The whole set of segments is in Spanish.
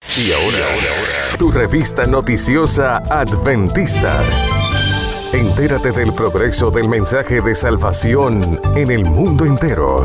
Y ahora, tu revista noticiosa Adventista. Entérate del progreso del mensaje de salvación en el mundo entero.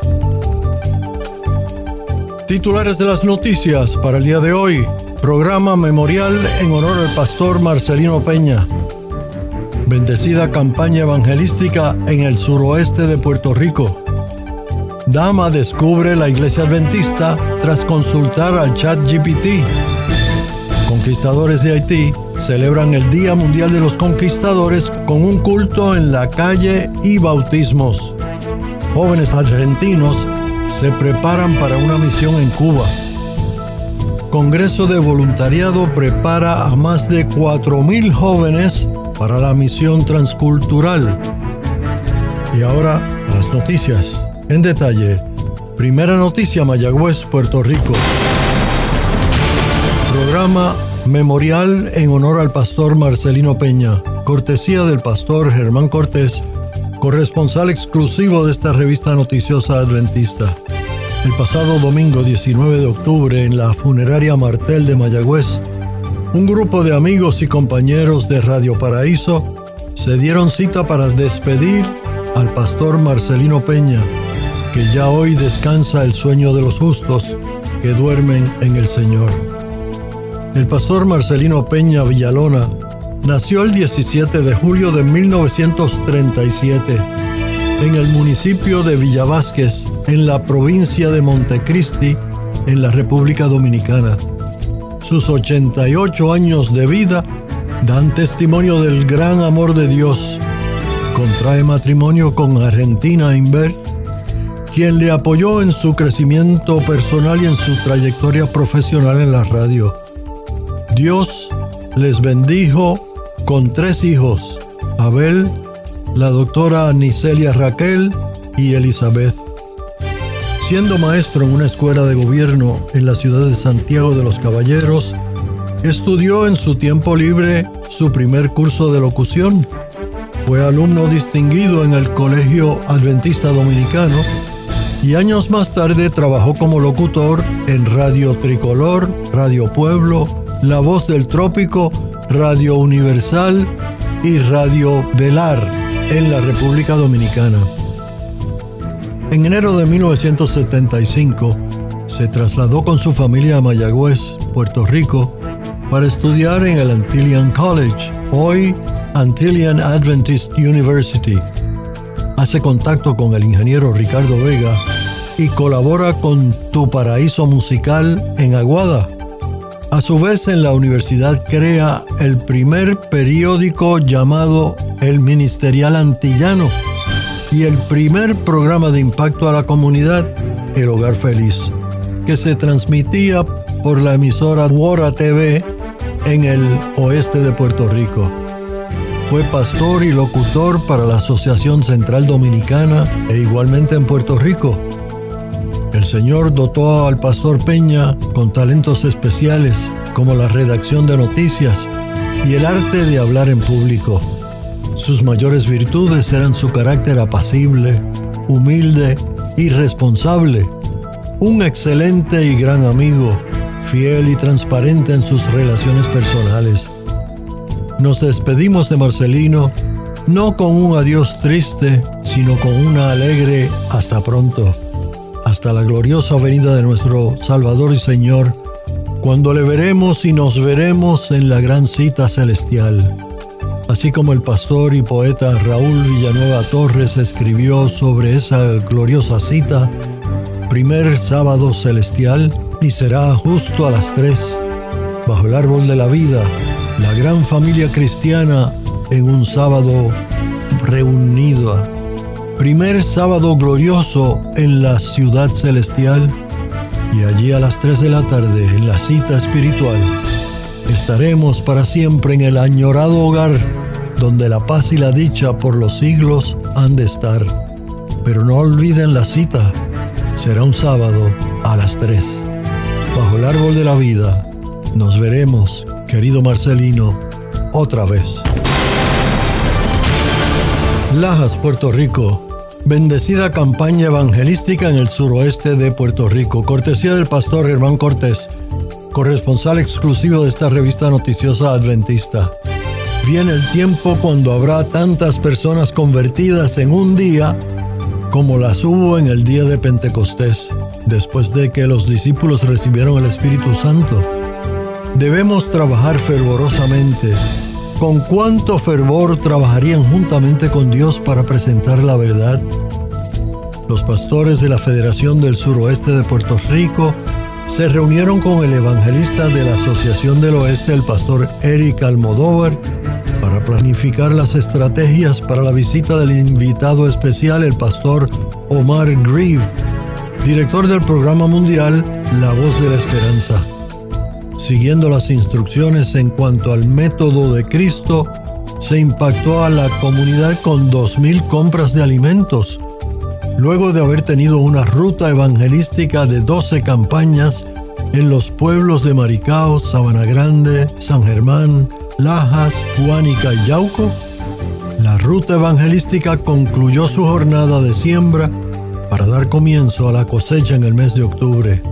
Titulares de las noticias para el día de hoy. Programa memorial en honor al pastor Marcelino Peña. Bendecida campaña evangelística en el suroeste de Puerto Rico. Dama descubre la iglesia adventista tras consultar al ChatGPT. Conquistadores de Haití celebran el Día Mundial de los Conquistadores con un culto en la calle y bautismos. Jóvenes argentinos se preparan para una misión en Cuba. Congreso de Voluntariado prepara a más de 4,000 jóvenes para la misión transcultural. Y ahora a las noticias en detalle. Primera noticia, Mayagüez, Puerto Rico. Programa memorial en honor al pastor Marcelino Peña, cortesía del pastor Germán Cortés, corresponsal exclusivo de esta revista noticiosa adventista. El pasado domingo 19 de octubre, en la funeraria Martel de Mayagüez, un grupo de amigos y compañeros de Radio Paraíso se dieron cita para despedir al pastor Marcelino Peña, que ya hoy descansa el sueño de los justos que duermen en el Señor. El pastor Marcelino Peña Villalona nació el 17 de julio de 1937 en el municipio de Villavásquez, en la provincia de Montecristi, en la República Dominicana. Sus 88 años de vida dan testimonio del gran amor de Dios. Contrae matrimonio con Argentina Inver, quien le apoyó en su crecimiento personal y en su trayectoria profesional en la radio. Dios les bendijo con 3 hijos: Abel, la doctora Nicelia Raquel y Elizabeth. Siendo maestro en una escuela de gobierno en la ciudad de Santiago de los Caballeros, estudió en su tiempo libre su primer curso de locución. Fue alumno distinguido en el Colegio Adventista Dominicano y años más tarde trabajó como locutor en Radio Tricolor, Radio Pueblo, La Voz del Trópico, Radio Universal y Radio Velar en la República Dominicana. En enero de 1975 se trasladó con su familia a Mayagüez, Puerto Rico, para estudiar en el Antilian College, hoy Antilian Adventist University. Hace contacto con el ingeniero Ricardo Vega y colabora con Tu Paraíso Musical en Aguada. A su vez, en la universidad crea el primer periódico llamado El Ministerial Antillano y el primer programa de impacto a la comunidad, El Hogar Feliz, que se transmitía por la emisora Wora TV en el oeste de Puerto Rico. Fue pastor y locutor para la Asociación Central Dominicana e igualmente en Puerto Rico. El Señor dotó al pastor Peña con talentos especiales como la redacción de noticias y el arte de hablar en público. Sus mayores virtudes eran su carácter apacible, humilde y responsable, un excelente y gran amigo, fiel y transparente en sus relaciones personales. Nos despedimos de Marcelino, no con un adiós triste, sino con una alegre hasta pronto, hasta la gloriosa venida de nuestro Salvador y Señor, cuando le veremos y nos veremos en la gran cita celestial. Así como el pastor y poeta Raúl Villanueva Torres escribió sobre esa gloriosa cita, primer sábado celestial, y será justo a las 3, bajo el árbol de la vida, la gran familia cristiana en un sábado reunida. Primer sábado glorioso en la ciudad celestial, y allí a las 3 de la tarde, en la cita espiritual, estaremos para siempre en el añorado hogar donde la paz y la dicha por los siglos han de estar. Pero no olviden la cita, será un sábado a las 3. Bajo el árbol de la vida, nos veremos, querido Marcelino, otra vez. Lajas, Puerto Rico. Bendecida campaña evangelística en el suroeste de Puerto Rico, cortesía del pastor Germán Cortés, corresponsal exclusivo de esta revista noticiosa adventista. Viene el tiempo cuando habrá tantas personas convertidas en un día como las hubo en el día de Pentecostés, después de que los discípulos recibieron el Espíritu Santo. Debemos trabajar fervorosamente. ¿Con cuánto fervor trabajarían juntamente con Dios para presentar la verdad? Los pastores de la Federación del Suroeste de Puerto Rico se reunieron con el evangelista de la Asociación del Oeste, el pastor Eric Almodóvar, para planificar las estrategias para la visita del invitado especial, el pastor Omar Grieve, director del programa mundial La Voz de la Esperanza. Siguiendo las instrucciones en cuanto al método de Cristo, se impactó a la comunidad con 2,000 compras de alimentos, luego de haber tenido una ruta evangelística de 12 campañas en los pueblos de Maricao, Sabana Grande, San Germán, Lajas, Guánica y Yauco. La ruta evangelística concluyó su jornada de siembra para dar comienzo a la cosecha en el mes de octubre.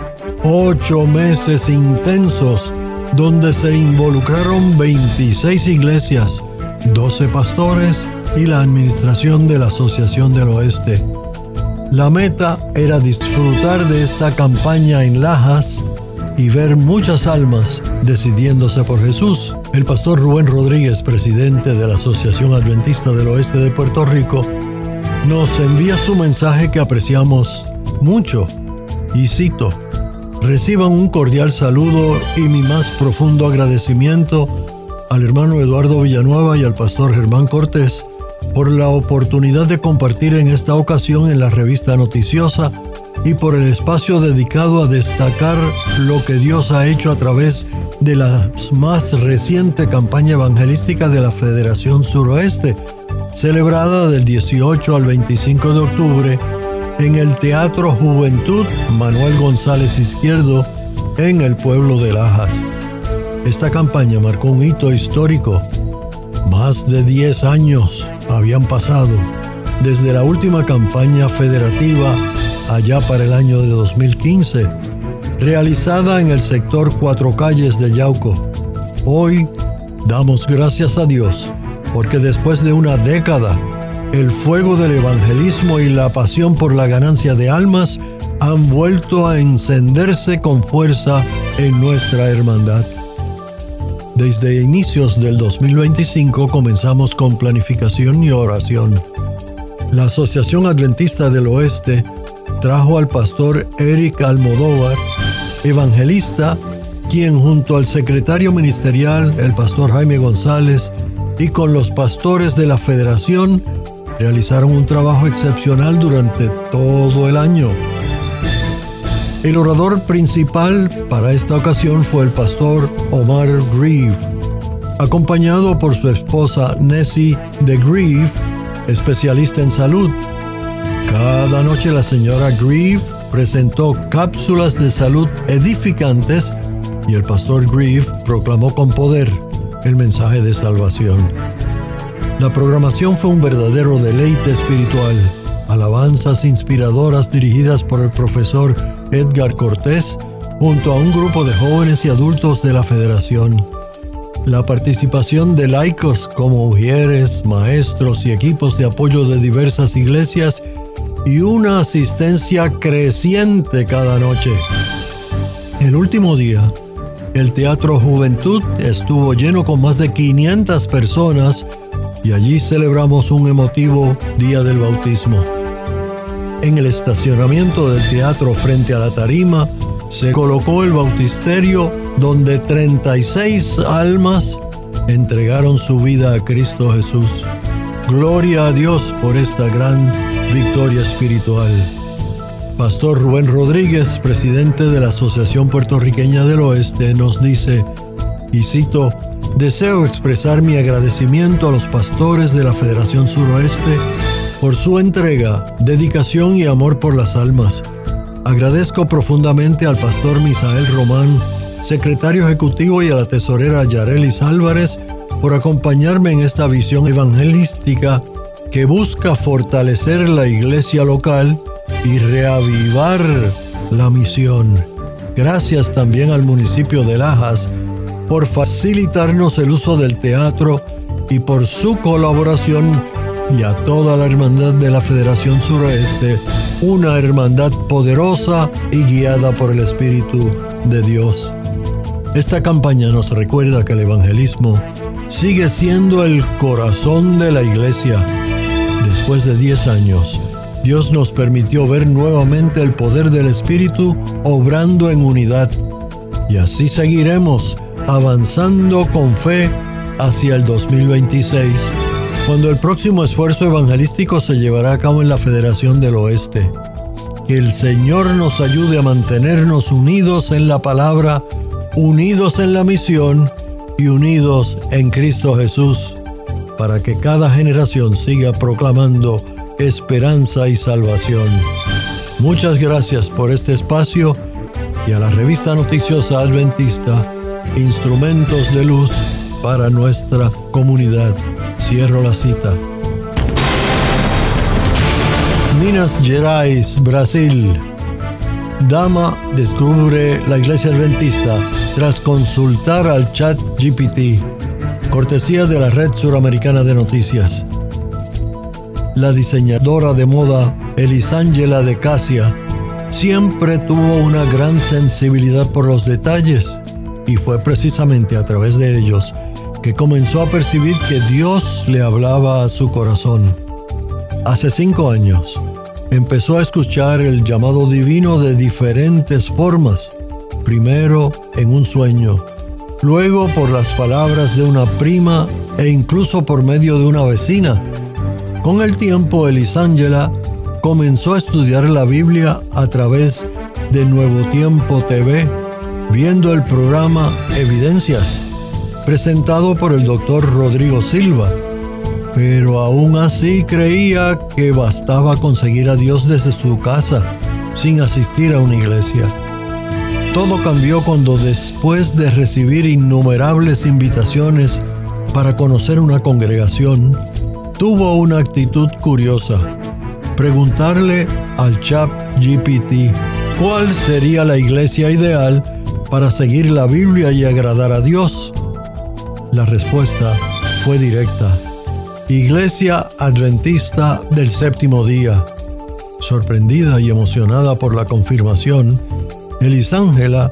8 meses intensos donde se involucraron 26 iglesias, 12 pastores y la administración de la Asociación del Oeste. La meta era disfrutar de esta campaña en Lajas y ver muchas almas decidiéndose por Jesús. El pastor Rubén Rodríguez, presidente de la Asociación Adventista del Oeste de Puerto Rico, nos envía su mensaje que apreciamos mucho. Y cito: reciban un cordial saludo y mi más profundo agradecimiento al hermano Eduardo Villanueva y al pastor Germán Cortés por la oportunidad de compartir en esta ocasión en la revista noticiosa y por el espacio dedicado a destacar lo que Dios ha hecho a través de la más reciente campaña evangelística de la Federación Suroeste, celebrada del 18 al 25 de octubre en el Teatro Juventud Manuel González Izquierdo en el pueblo de Lajas. Esta campaña marcó un hito histórico. Más de 10 años habían pasado desde la última campaña federativa allá para el año de 2015, realizada en el sector Cuatro Calles de Yauco. Hoy damos gracias a Dios porque después de una década, el fuego del evangelismo y la pasión por la ganancia de almas han vuelto a encenderse con fuerza en nuestra hermandad. Desde inicios del 2025 comenzamos con planificación y oración. La Asociación Adventista del Oeste trajo al pastor Eric Almodóvar, evangelista, quien junto al secretario ministerial, el pastor Jaime González, y con los pastores de la Federación, realizaron un trabajo excepcional durante todo el año. El orador principal para esta ocasión fue el pastor Omar Grieve, acompañado por su esposa Nessie de Grieve, especialista en salud. Cada noche la señora Grieve presentó cápsulas de salud edificantes y el pastor Grieve proclamó con poder el mensaje de salvación. La programación fue un verdadero deleite espiritual. Alabanzas inspiradoras dirigidas por el profesor Edgar Cortés junto a un grupo de jóvenes y adultos de la Federación. La participación de laicos como ujieres, maestros y equipos de apoyo de diversas iglesias y una asistencia creciente cada noche. El último día, el Teatro Juventud estuvo lleno con más de 500 personas y allí celebramos un emotivo Día del Bautismo. En el estacionamiento del teatro frente a la tarima se colocó el bautisterio donde 36 almas entregaron su vida a Cristo Jesús. Gloria a Dios por esta gran victoria espiritual. Pastor Rubén Rodríguez, presidente de la Asociación Puertorriqueña del Oeste, nos dice, y cito: deseo expresar mi agradecimiento a los pastores de la Federación Suroeste por su entrega, dedicación y amor por las almas. Agradezco profundamente al pastor Misael Román, secretario ejecutivo, y a la tesorera Yarelis Álvarez por acompañarme en esta visión evangelística que busca fortalecer la iglesia local y reavivar la misión. Gracias también al municipio de Lajas por facilitarnos el uso del teatro y por su colaboración, y a toda la hermandad de la Federación Suroeste, una hermandad poderosa y guiada por el Espíritu de Dios. Esta campaña nos recuerda que el evangelismo sigue siendo el corazón de la iglesia. Después de 10 años, Dios nos permitió ver nuevamente el poder del Espíritu obrando en unidad. Y así seguiremos avanzando con fe hacia el 2026, cuando el próximo esfuerzo evangelístico se llevará a cabo en la Federación del Oeste. Que el Señor nos ayude a mantenernos unidos en la palabra, unidos en la misión y unidos en Cristo Jesús, para que cada generación siga proclamando esperanza y salvación. Muchas gracias por este espacio y a la revista noticiosa adventista, Instrumentos de Luz para nuestra comunidad. Cierro la cita. Minas Gerais, Brasil. Dama descubre la iglesia adventista tras consultar al ChatGPT, cortesía de la Red Suramericana de Noticias. La diseñadora de moda Elisangela de Casia siempre tuvo una gran sensibilidad por los detalles, y fue precisamente a través de ellos que comenzó a percibir que Dios le hablaba a su corazón. Hace 5 años, empezó a escuchar el llamado divino de diferentes formas. Primero en un sueño, luego por las palabras de una prima e incluso por medio de una vecina. Con el tiempo, Elisangela comenzó a estudiar la Biblia a través de Nuevo Tiempo TV, viendo el programa Evidencias, presentado por el Dr. Rodrigo Silva. Pero aún así creía que bastaba conseguir a Dios desde su casa, sin asistir a una iglesia. Todo cambió cuando, después de recibir innumerables invitaciones para conocer una congregación, tuvo una actitud curiosa: preguntarle al ChatGPT cuál sería la iglesia ideal para seguir la Biblia y agradar a Dios. La respuesta fue directa: Iglesia Adventista del Séptimo Día. Sorprendida y emocionada por la confirmación, Elisangela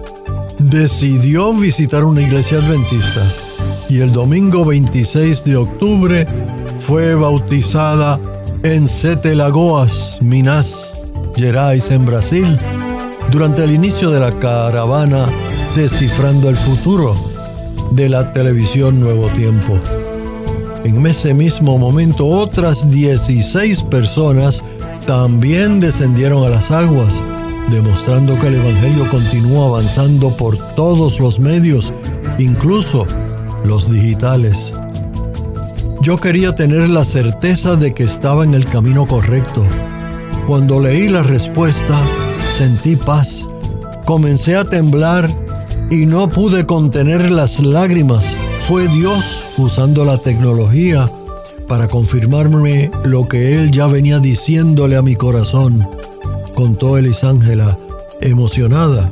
decidió visitar una iglesia adventista, y el domingo 26 de octubre fue bautizada en Sete Lagoas, Minas Gerais, en Brasil, durante el inicio de la caravana Descifrando el Futuro de la televisión Nuevo Tiempo. En ese mismo momento, otras 16 personas también descendieron a las aguas, demostrando que el Evangelio continúa avanzando por todos los medios, incluso los digitales. Yo quería tener la certeza de que estaba en el camino correcto. Cuando leí la respuesta, sentí paz. Comencé a temblar y no pude contener las lágrimas. Fue Dios usando la tecnología para confirmarme lo que Él ya venía diciéndole a mi corazón, contó Elisangela, emocionada.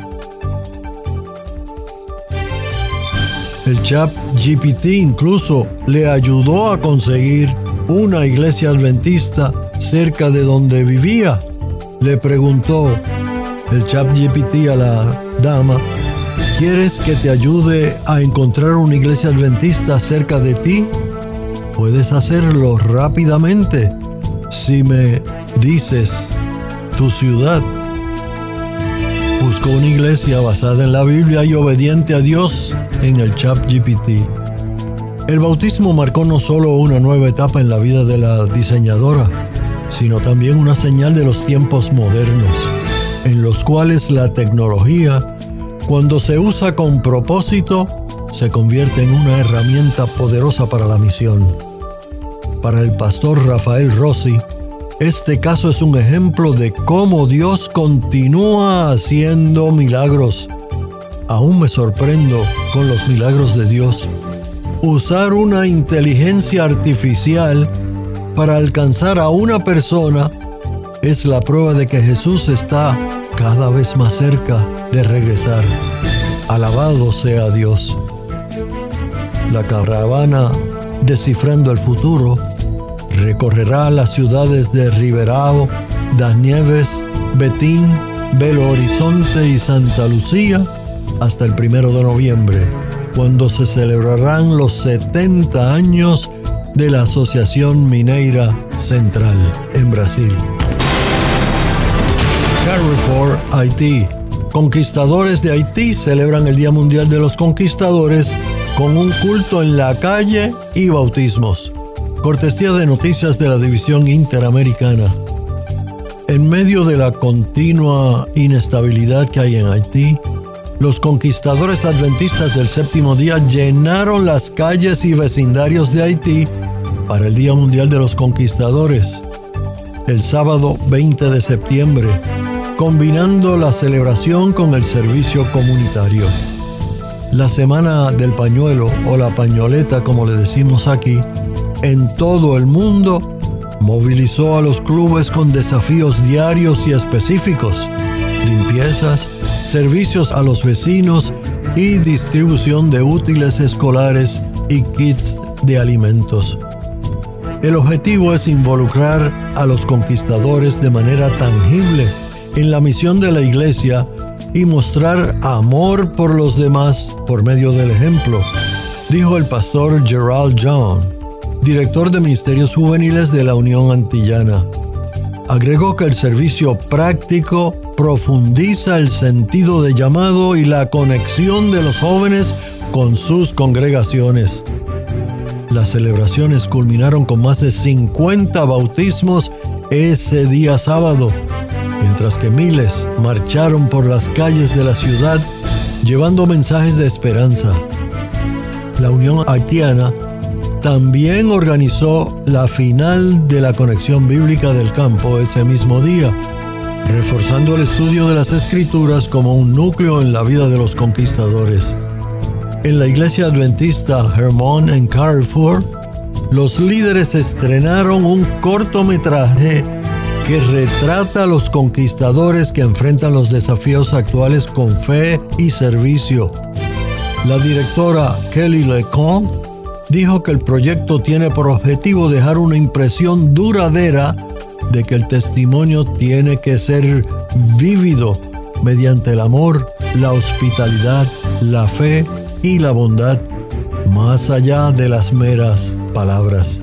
El ChatGPT incluso le ayudó a conseguir una iglesia adventista cerca de donde vivía. Le preguntó el ChatGPT a la dama: ¿quieres que te ayude a encontrar una iglesia adventista cerca de ti? Puedes hacerlo rápidamente si me dices tu ciudad. Buscó una iglesia basada en la Biblia y obediente a Dios en el ChatGPT. El bautismo marcó no solo una nueva etapa en la vida de la diseñadora, sino también una señal de los tiempos modernos, en los cuales la tecnología, cuando se usa con propósito, se convierte en una herramienta poderosa para la misión. Para el pastor Rafael Rossi, este caso es un ejemplo de cómo Dios continúa haciendo milagros. Aún me sorprendo con los milagros de Dios. Usar una inteligencia artificial para alcanzar a una persona es la prueba de que Jesús está cada vez más cerca de regresar. Alabado sea Dios. La caravana Descifrando el Futuro recorrerá las ciudades de Riberao, Das Nieves, Betín, Belo Horizonte y Santa Lucía hasta el 1 de noviembre, cuando se celebrarán los 70 años de la Asociación Mineira Central en Brasil. Carrefour, Haití. Conquistadores de Haití celebran el Día Mundial de los Conquistadores con un culto en la calle y bautismos. Cortesía de noticias de la División Interamericana. En medio de la continua inestabilidad que hay en Haití, los conquistadores adventistas del séptimo día llenaron las calles y vecindarios de Haití para el Día Mundial de los Conquistadores, el sábado 20 de septiembre, combinando la celebración con el servicio comunitario. La Semana del Pañuelo, o la pañoleta como le decimos aquí, en todo el mundo, movilizó a los clubes con desafíos diarios y específicos, limpiezas, servicios a los vecinos y distribución de útiles escolares y kits de alimentos. El objetivo es involucrar a los conquistadores de manera tangible en la misión de la iglesia y mostrar amor por los demás por medio del ejemplo, dijo el pastor Gerald John, director de Ministerios Juveniles de la Unión Antillana. Agregó que el servicio práctico profundiza el sentido de llamado y la conexión de los jóvenes con sus congregaciones. Las celebraciones culminaron con más de 50 bautismos ese día sábado, mientras que miles marcharon por las calles de la ciudad llevando mensajes de esperanza. La Unión Haitiana también organizó la final de la conexión bíblica del campo ese mismo día, reforzando el estudio de las Escrituras como un núcleo en la vida de los conquistadores. En la iglesia adventista Hermon en Carrefour, los líderes estrenaron un cortometraje que retrata a los conquistadores que enfrentan los desafíos actuales con fe y servicio. La directora Kelly Lecomte dijo que el proyecto tiene por objetivo dejar una impresión duradera de que el testimonio tiene que ser vívido mediante el amor, la hospitalidad, la fe y la bondad, más allá de las meras palabras.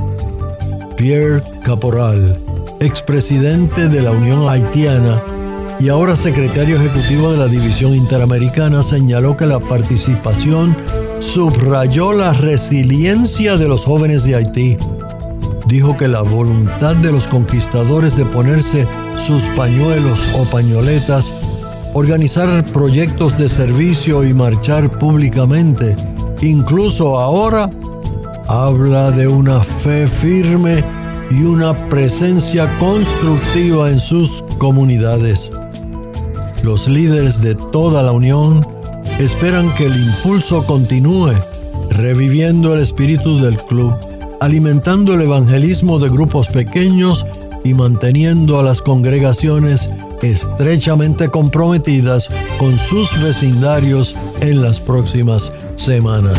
Pierre Caporal, expresidente de la Unión Haitiana y ahora secretario ejecutivo de la División Interamericana, señaló que la participación subrayó la resiliencia de los jóvenes de Haití. Dijo que la voluntad de los conquistadores de ponerse sus pañuelos o pañoletas, organizar proyectos de servicio y marchar públicamente, incluso ahora, habla de una fe firme y una presencia constructiva en sus comunidades. Los líderes de toda la Unión esperan que el impulso continúe, reviviendo el espíritu del club, alimentando el evangelismo de grupos pequeños y manteniendo a las congregaciones estrechamente comprometidas con sus vecindarios en las próximas semanas.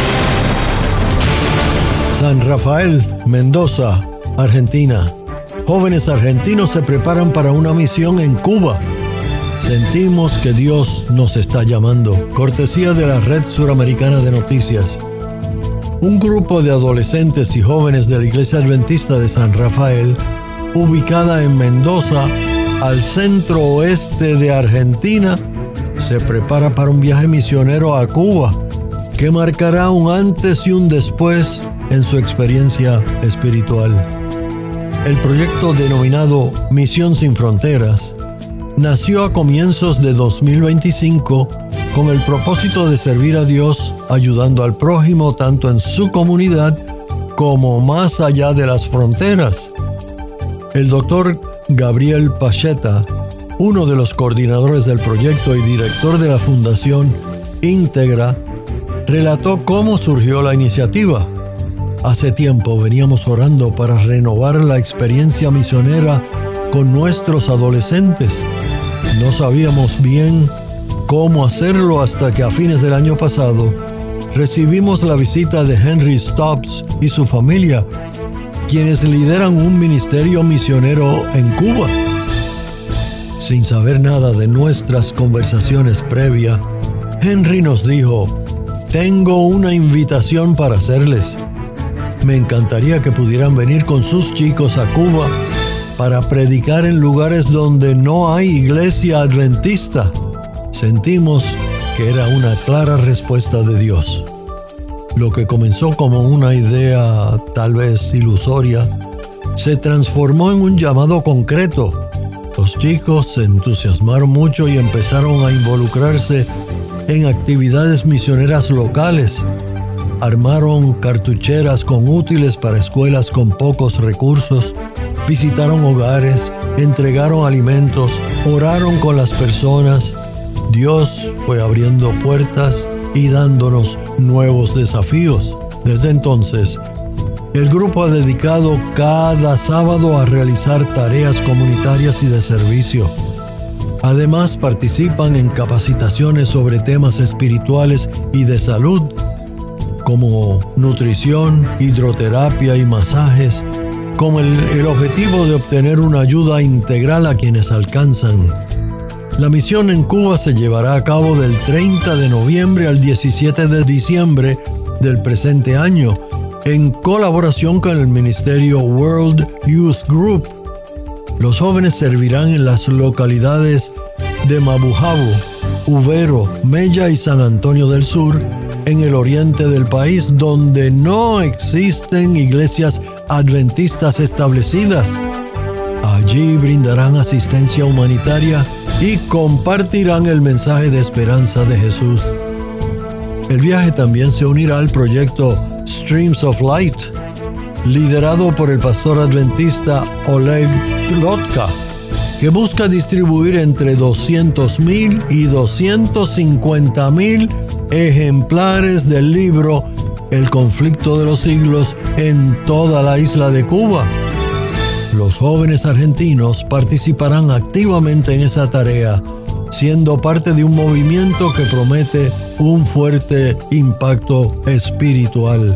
San Rafael, Mendoza, Argentina. Jóvenes argentinos se preparan para una misión en Cuba. Sentimos que Dios nos está llamando. Cortesía de la Red Suramericana de Noticias. Un grupo de adolescentes y jóvenes de la Iglesia Adventista de San Rafael, ubicada en Mendoza, al centro oeste de Argentina, se prepara para un viaje misionero a Cuba, que marcará un antes y un después en su experiencia espiritual. El proyecto denominado Misión Sin Fronteras nació a comienzos de 2025 con el propósito de servir a Dios ayudando al prójimo tanto en su comunidad como más allá de las fronteras. El doctor Gabriel Pacheta, uno de los coordinadores del proyecto y director de la Fundación Íntegra, relató cómo surgió la iniciativa. Hace tiempo veníamos orando para renovar la experiencia misionera con nuestros adolescentes. No sabíamos bien cómo hacerlo hasta que a fines del año pasado recibimos la visita de Henry Stubbs y su familia, quienes lideran un ministerio misionero en Cuba. Sin saber nada de nuestras conversaciones previas, Henry nos dijo: tengo una invitación para hacerles. Me encantaría que pudieran venir con sus chicos a Cuba para predicar en lugares donde no hay iglesia adventista. Sentimos que era una clara respuesta de Dios. Lo que comenzó como una idea tal vez ilusoria, se transformó en un llamado concreto. Los chicos se entusiasmaron mucho y empezaron a involucrarse en actividades misioneras locales. Armaron cartucheras con útiles para escuelas con pocos recursos, visitaron hogares, entregaron alimentos, oraron con las personas. Dios fue abriendo puertas y dándonos nuevos desafíos. Desde entonces, el grupo ha dedicado cada sábado a realizar tareas comunitarias y de servicio. Además, participan en capacitaciones sobre temas espirituales y de salud, como nutrición, hidroterapia y masajes, con el objetivo de obtener una ayuda integral a quienes alcanzan. La misión en Cuba se llevará a cabo del 30 de noviembre al 17 de diciembre del presente año, en colaboración con el ministerio World Youth Group. Los jóvenes servirán en las localidades de Mabujabo, Uvero, Mella y San Antonio del Sur, en el oriente del país, donde no existen iglesias adventistas establecidas. Allí brindarán asistencia humanitaria y compartirán el mensaje de esperanza de Jesús. El viaje también se unirá al proyecto Streams of Light, liderado por el pastor adventista Oleg Lotka, que busca distribuir entre 200,000 y 250,000 ejemplares del libro El conflicto de los siglos en toda la isla de Cuba. Los jóvenes argentinos participarán activamente en esa tarea, siendo parte de un movimiento que promete un fuerte impacto espiritual.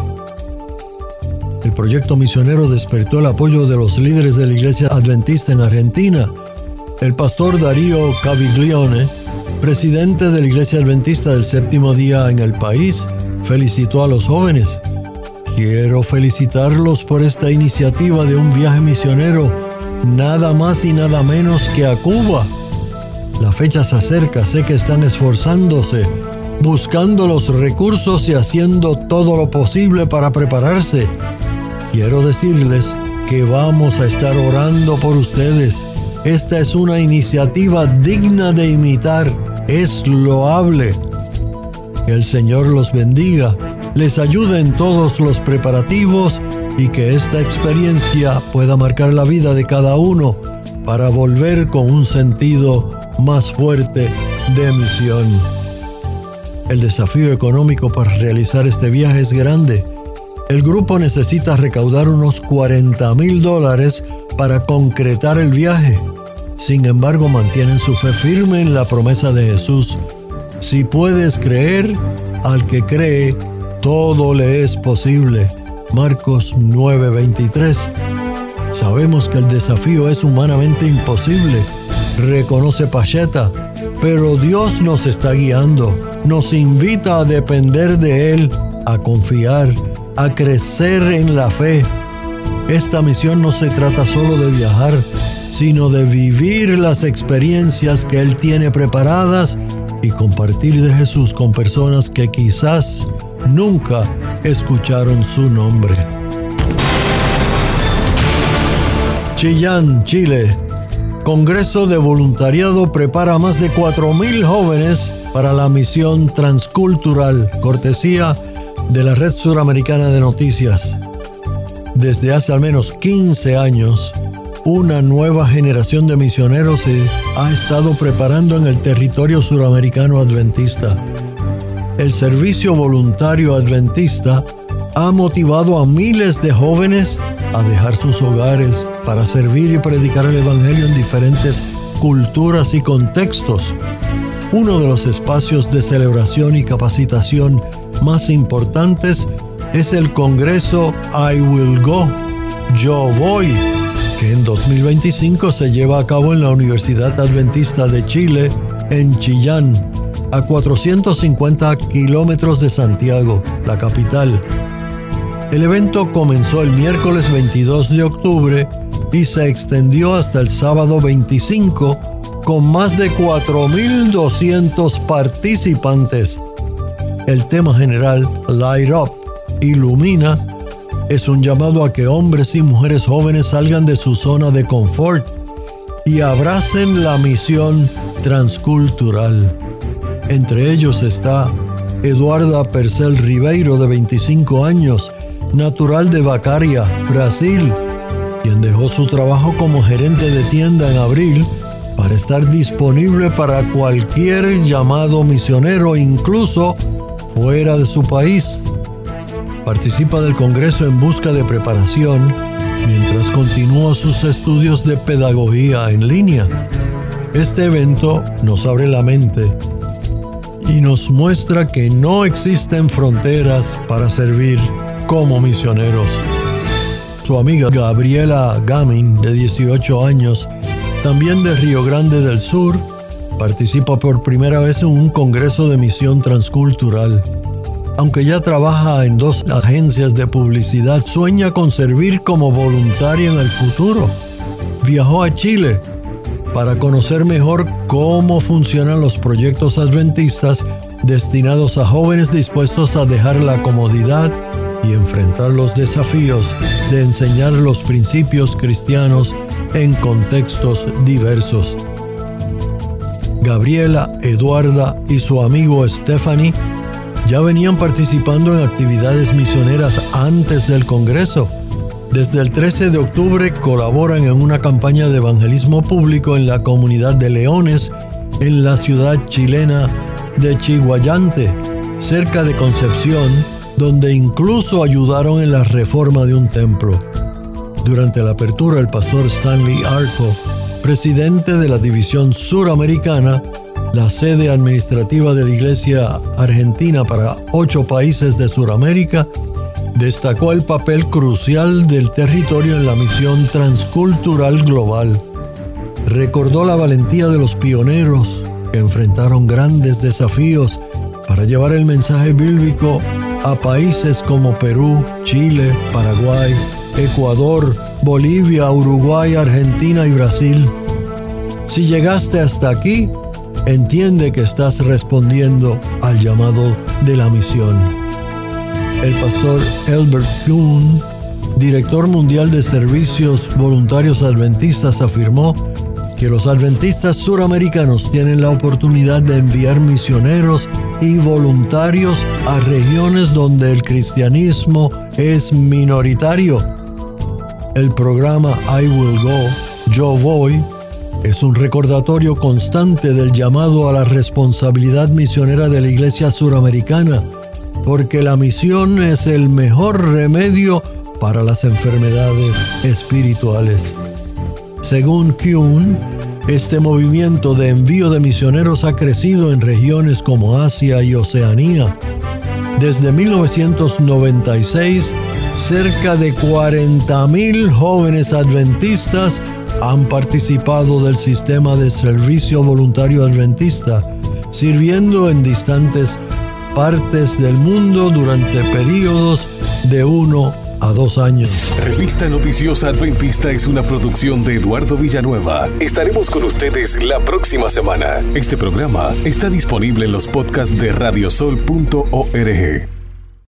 El proyecto misionero despertó el apoyo de los líderes de la Iglesia Adventista en Argentina. El pastor Darío Caviglione, presidente de la Iglesia Adventista del Séptimo Día en el país, felicitó a los jóvenes. Quiero felicitarlos por esta iniciativa de un viaje misionero, nada más y nada menos que a Cuba. La fecha se acerca, sé que están esforzándose, buscando los recursos y haciendo todo lo posible para prepararse. Quiero decirles que vamos a estar orando por ustedes. Esta es una iniciativa digna de imitar, es loable. Que el Señor los bendiga, les ayude en todos los preparativos y que esta experiencia pueda marcar la vida de cada uno para volver con un sentido más fuerte de misión. El desafío económico para realizar este viaje es grande. El grupo necesita recaudar unos $40,000 para concretar el viaje. Sin embargo, mantienen su fe firme en la promesa de Jesús. Si puedes creer, al que cree, todo le es posible. Marcos 9:23. Sabemos que el desafío es humanamente imposible, reconoce Pacheta, pero Dios nos está guiando, nos invita a depender de Él, a confiar, a crecer en la fe. Esta misión no se trata solo de viajar, sino de vivir las experiencias que Él tiene preparadas y compartir de Jesús con personas que quizás nunca escucharon su nombre. Chillán, Chile. Congreso de Voluntariado prepara a más de 4,000 jóvenes para la misión transcultural, cortesía de la Red Suramericana de Noticias. Desde hace al menos 15 años, una nueva generación de misioneros se ha estado preparando en el territorio suramericano adventista. El servicio voluntario adventista ha motivado a miles de jóvenes a dejar sus hogares para servir y predicar el Evangelio en diferentes culturas y contextos. Uno de los espacios de celebración y capacitación más importantes es el Congreso I Will Go, Yo Voy, que en 2025 se lleva a cabo en la Universidad Adventista de Chile, en Chillán, a 450 kilómetros de Santiago, la capital. El evento comenzó el miércoles 22 de octubre y se extendió hasta el sábado 25 con más de 4.200 participantes. El tema general, Light Up, Ilumina, es un llamado a que hombres y mujeres jóvenes salgan de su zona de confort y abracen la misión transcultural. Entre ellos está Eduarda Percel Ribeiro, de 25 años, natural de Vacaria, Brasil, quien dejó su trabajo como gerente de tienda en abril para estar disponible para cualquier llamado misionero, incluso fuera de su país. Participa del Congreso en busca de preparación mientras continúa sus estudios de pedagogía en línea. Este evento nos abre la mente y nos muestra que no existen fronteras para servir como misioneros. Su amiga Gabriela Gamin, de 18 años, también de Río Grande del Sur, participa por primera vez en un congreso de misión transcultural. Aunque ya trabaja en 2 agencias de publicidad, sueña con servir como voluntaria en el futuro. Viajó a Chile para conocer mejor cómo funcionan los proyectos adventistas destinados a jóvenes dispuestos a dejar la comodidad y enfrentar los desafíos de enseñar los principios cristianos en contextos diversos. Gabriela, Eduarda y su amigo Stephanie ya venían participando en actividades misioneras antes del Congreso. Desde el 13 de octubre colaboran en una campaña de evangelismo público en la comunidad de Leones, en la ciudad chilena de Chiguayante, cerca de Concepción, donde incluso ayudaron en la reforma de un templo. Durante la apertura, el pastor Stanley Arco, presidente de la División Suramericana, la sede administrativa de la Iglesia Argentina para 8 países de Suramérica, destacó el papel crucial del territorio en la misión transcultural global. Recordó la valentía de los pioneros que enfrentaron grandes desafíos para llevar el mensaje bíblico a países como Perú, Chile, Paraguay, Ecuador, Bolivia, Uruguay, Argentina y Brasil. Si llegaste hasta aquí, entiende que estás respondiendo al llamado de la misión. El pastor Elbert Kuhn, director mundial de servicios voluntarios adventistas, afirmó que los adventistas suramericanos tienen la oportunidad de enviar misioneros y voluntarios a regiones donde el cristianismo es minoritario. El programa I Will Go, Yo Voy, es un recordatorio constante del llamado a la responsabilidad misionera de la Iglesia Suramericana, porque la misión es el mejor remedio para las enfermedades espirituales. Según Kuhn, este movimiento de envío de misioneros ha crecido en regiones como Asia y Oceanía. Desde 1996, cerca de 40,000 jóvenes adventistas han participado del sistema de servicio voluntario adventista, sirviendo en distantes partes del mundo durante periodos de 1 a 2 años. Revista Noticiosa Adventista es una producción de Eduardo Villanueva. Estaremos con ustedes la próxima semana. Este programa está disponible en los podcasts de radiosol.org.